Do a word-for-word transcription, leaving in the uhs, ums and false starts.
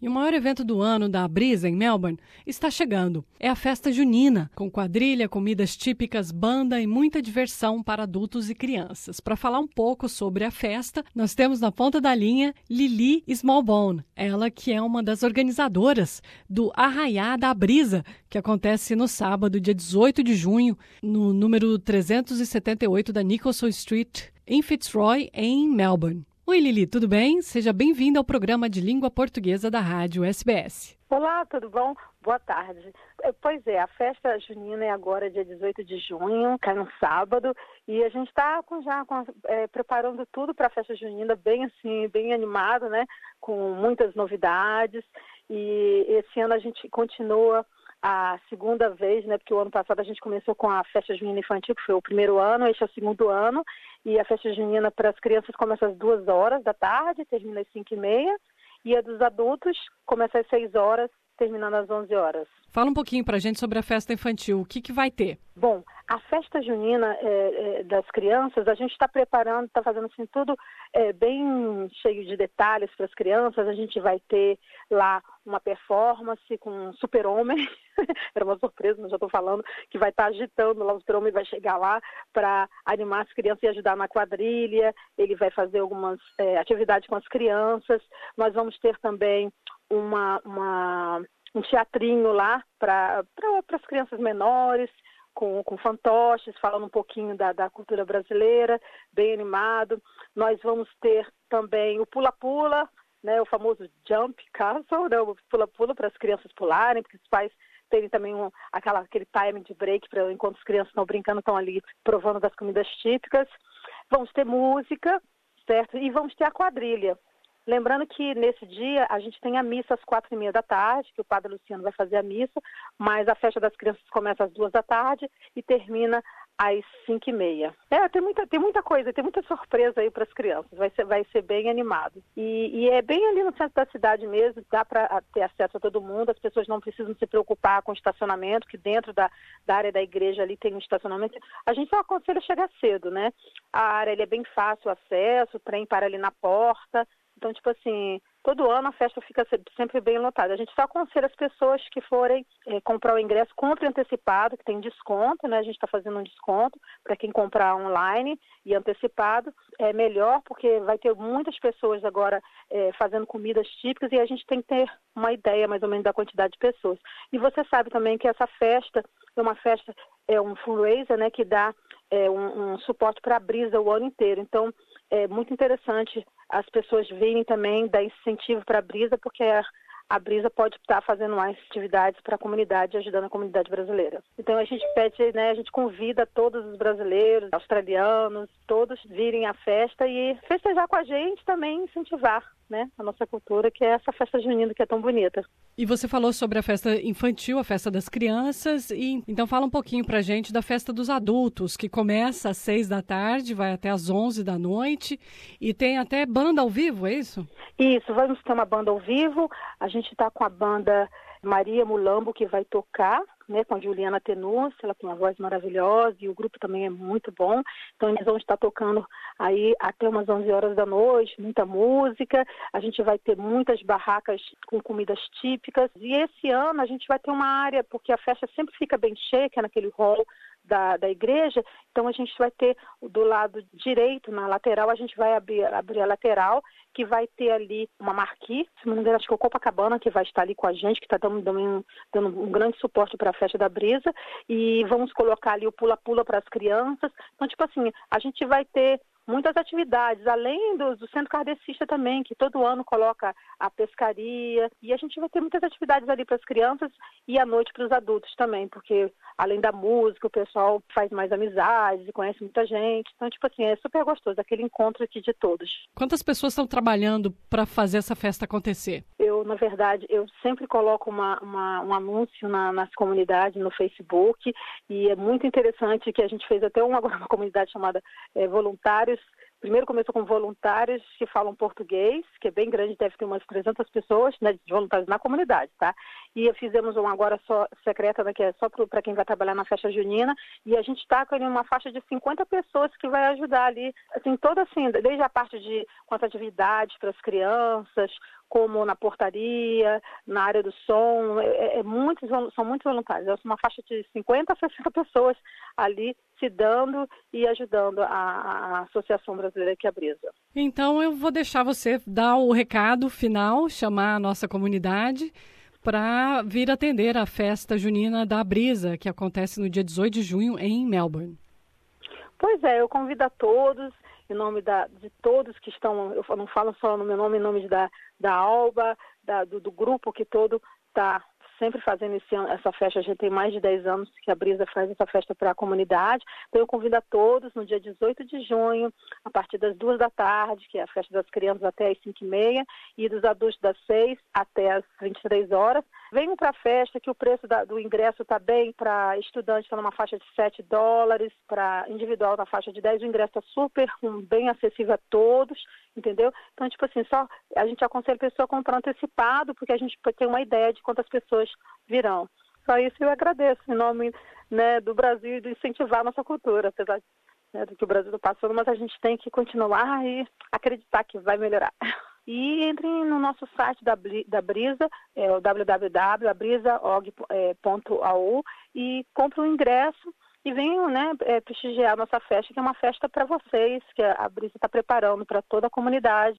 E o maior evento do ano da Abrisa, em Melbourne, está chegando. É a festa junina, com quadrilha, comidas típicas, banda e muita diversão para adultos e crianças. Para falar um pouco sobre a festa, nós temos na ponta da linha Lili Smallbone, ela que é uma das organizadoras do Arraiá da Abrisa, que acontece no sábado, dia dezoito de junho, no número trezentos e setenta e oito da Nicholson Street, em Fitzroy, em Melbourne. Oi, Lili, tudo bem? Seja bem-vinda ao programa de língua portuguesa da Rádio S B S. Olá, tudo bom? Boa tarde. Pois é, a festa junina é agora dia dezoito de junho, cai no sábado, e a gente está já com, é, preparando tudo para a festa junina, bem assim, bem animado, né? Com muitas novidades, e esse ano a gente continua a segunda vez, né? Porque o ano passado a gente começou com a festa junina infantil, que foi o primeiro ano, este é o segundo ano, e a festa junina para as crianças começa às duas horas da tarde, termina às cinco e meia, e a dos adultos começa às seis horas, terminando às onze horas. Fala um pouquinho para a gente sobre a festa infantil, o que, que vai ter? Bom, a festa junina é, é, das crianças, a gente está preparando, está fazendo assim tudo é, bem cheio de detalhes para as crianças. A gente vai ter lá uma performance com um super-homem, era uma surpresa, mas já estou falando, que vai estar tá agitando lá, o super-homem vai chegar lá para animar as crianças e ajudar na quadrilha, ele vai fazer algumas é, atividades com as crianças. Nós vamos ter também uma... uma um teatrinho lá para as crianças menores, com, com fantoches, falando um pouquinho da, da cultura brasileira, bem animado. Nós vamos ter também o pula-pula, né, o famoso jump castle, né, o pula-pula para as crianças pularem, porque os pais terem também um, aquela, aquele time de break, pra, enquanto as crianças estão brincando, estão ali provando das comidas típicas. Vamos ter música, certo? E vamos ter a quadrilha. Lembrando que nesse dia a gente tem a missa às quatro e meia da tarde, que o Padre Luciano vai fazer a missa, mas a festa das crianças começa às duas da tarde e termina às cinco e meia. É, tem muita, tem muita coisa, tem muita surpresa aí para as crianças, vai ser, vai ser bem animado. E, e é bem ali no centro da cidade mesmo, dá para ter acesso a todo mundo, as pessoas não precisam se preocupar com estacionamento, que dentro da, da área da igreja ali tem um estacionamento. A gente só aconselha chegar cedo, né? A área ali é bem fácil o acesso, o trem para ali na porta. Então, tipo assim, todo ano a festa fica sempre bem lotada. A gente só aconselha as pessoas que forem é, comprar o ingresso, compre antecipado, que tem desconto, né? A gente está fazendo um desconto para quem comprar online e antecipado. É melhor porque vai ter muitas pessoas agora é, fazendo comidas típicas e a gente tem que ter uma ideia mais ou menos da quantidade de pessoas. E você sabe também que essa festa é uma festa, é um fundraiser, né? Que dá é, um, um suporte para a Brisa o ano inteiro. Então, é muito interessante as pessoas virem também, dar incentivo para a Brisa, porque a, a Brisa pode estar fazendo mais atividades para a comunidade, ajudando a comunidade brasileira. Então a gente pede, né, a gente convida todos os brasileiros, australianos, todos virem à festa e festejar com a gente, também incentivar, né, a nossa cultura, que é essa festa junina que é tão bonita. E você falou sobre a festa infantil, a festa das crianças, e então fala um pouquinho pra gente da festa dos adultos, que começa às seis da tarde, vai até às onze da noite, e tem até banda ao vivo, é isso? Isso, vamos ter uma banda ao vivo, a gente está com a banda Maria Mulambo, que vai tocar, né, com a Juliana Tenucci, ela tem uma voz maravilhosa e o grupo também é muito bom. Então eles vão estar tocando aí até umas onze horas da noite, muita música. A gente vai ter muitas barracas com comidas típicas. E esse ano a gente vai ter uma área, porque a festa sempre fica bem cheia, que é naquele hall da, da igreja. Então a gente vai ter do lado direito, na lateral, a gente vai abrir, abrir a lateral, que vai ter ali uma marquise, se não me engano, acho que é o Copacabana, que vai estar ali com a gente, que está dando, dando, dando um grande suporte para a festa da Brisa, e vamos colocar ali o pula-pula para as crianças. Então, tipo assim, a gente vai ter muitas atividades, além do, do Centro Kardecista também, que todo ano coloca a pescaria, e a gente vai ter muitas atividades ali para as crianças e à noite para os adultos também, porque além da música, o pessoal faz mais amizades e conhece muita gente. Então, tipo assim, é super gostoso, aquele encontro aqui de todos. Quantas pessoas estão trabalhando para fazer essa festa acontecer? Eu, na verdade, eu sempre coloco uma, uma, um anúncio na, nas comunidades, no Facebook, e é muito interessante que a gente fez até uma, uma comunidade chamada é, Voluntários. Primeiro começou com voluntários que falam português, que é bem grande, deve ter umas trezentas pessoas, né, de voluntários na comunidade, tá? e fizemos um agora só secreta, né, que é só para quem vai trabalhar na festa junina, e a gente está com uma faixa de cinquenta pessoas que vai ajudar ali, assim, toda assim, desde a parte de quanto atividades para as crianças, como na portaria, na área do som, é, é muitos, são muitos voluntários, é uma faixa de cinquenta a sessenta pessoas ali se dando e ajudando a, a Associação Brasileira que é a Brisa. Então eu vou deixar você dar o recado final, chamar a nossa comunidade para vir atender a festa junina da Brisa, que acontece no dia dezoito de junho em Melbourne. Pois é, eu convido a todos, em nome da, de todos que estão, eu não falo só no meu nome, em nome da, da Alba, da, do, do grupo que todo está sempre fazendo esse, essa festa. A gente tem mais de dez anos que a Brisa faz essa festa para a comunidade. Então eu convido a todos no dia dezoito de junho, a partir das duas da tarde, que é a festa das crianças até as cinco e meia, e dos adultos das seis até as vinte e três horas. Venham para a festa, que o preço da, do ingresso está bem, para estudante está numa faixa de sete dólares, para individual na faixa de dez, o ingresso está super, um, bem acessível a todos, entendeu? Então, tipo assim, só a gente aconselha a pessoa a comprar antecipado, porque a gente pode ter uma ideia de quantas pessoas virão. Só isso eu agradeço, em nome, né, do Brasil e de incentivar a nossa cultura, apesar, né, do que o Brasil está passando, mas a gente tem que continuar e acreditar que vai melhorar. E entrem no nosso site da, da Brisa, é o w w w ponto a brisa ponto a u, e comprem um ingresso e venham, né, é, prestigiar a nossa festa, que é uma festa para vocês, que a Brisa está preparando para toda a comunidade.